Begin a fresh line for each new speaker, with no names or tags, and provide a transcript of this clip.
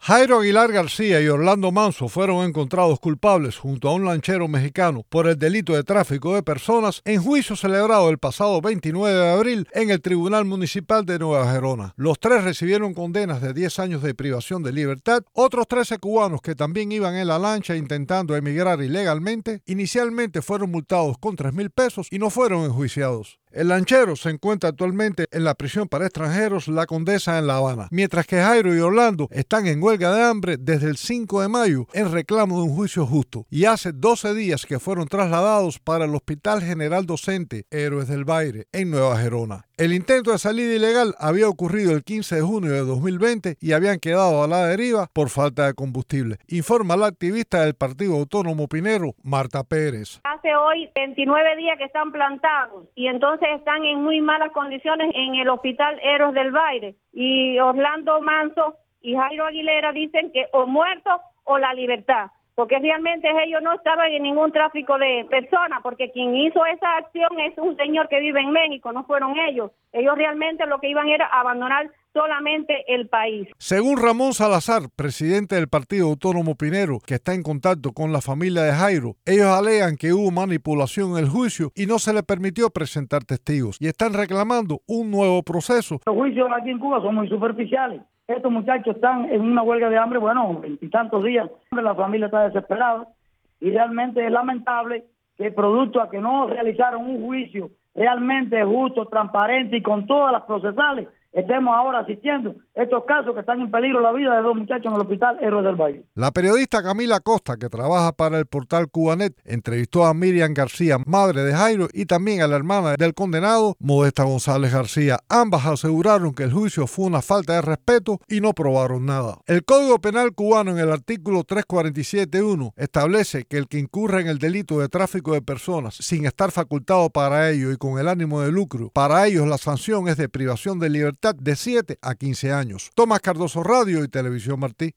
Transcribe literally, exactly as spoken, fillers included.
Jairo Aguilar García y Orlando Manso fueron encontrados culpables junto a un lanchero mexicano por el delito de tráfico de personas en juicio celebrado el pasado veintinueve de abril en el Tribunal Municipal de Nueva Gerona. Los tres recibieron condenas de diez años de privación de libertad. Otros trece cubanos que también iban en la lancha intentando emigrar ilegalmente, inicialmente fueron multados con tres mil pesos y no fueron enjuiciados. El lanchero se encuentra actualmente en la prisión para extranjeros La Condesa en La Habana, mientras que Jairo y Orlando están en huelga de hambre desde el cinco de mayo en reclamo de un juicio justo, y hace doce días que fueron trasladados para el Hospital General Docente Héroes del Baire en Nueva Gerona. El intento de salida ilegal había ocurrido el quince de junio de dos mil veinte y habían quedado a la deriva por falta de combustible, informa la activista del Partido Autónomo Pinero, Marta Pérez.
Hace hoy veintinueve días que están plantados y entonces están en muy malas condiciones en el Hospital Héroes del Baire. Y Orlando Manso y Jairo Aguilera dicen que o muertos o la libertad, porque realmente ellos no estaban en ningún tráfico de personas, porque quien hizo esa acción es un señor que vive en México, no fueron ellos. Ellos realmente lo que iban era abandonar solamente el país.
Según Ramón Salazar, presidente del Partido Autónomo Pinero, que está en contacto con la familia de Jairo, ellos alegan que hubo manipulación en el juicio y no se le permitió presentar testigos y están reclamando un nuevo proceso.
Los juicios aquí en Cuba son muy superficiales. Estos muchachos están en una huelga de hambre, bueno, veintitantos días. La familia está desesperada y realmente es lamentable que producto a que no realizaron un juicio realmente justo, transparente y con todas las procesales, estemos ahora asistiendo a estos casos que están en peligro la vida de dos muchachos en el Hospital Héroes del Valle.
La periodista Camila Costa, que trabaja para el portal Cubanet, entrevistó a Miriam García, madre de Jairo, y también a la hermana del condenado, Modesta González García. Ambas aseguraron que el juicio fue una falta de respeto y no probaron nada. El Código Penal cubano, en el artículo trescientos cuarenta y siete punto uno, establece que el que incurra en el delito de tráfico de personas sin estar facultado para ello y con el ánimo de lucro, para ellos la sanción es de privación de libertad de siete a quince años. Tomás Cardoso, Radio y Televisión Martí.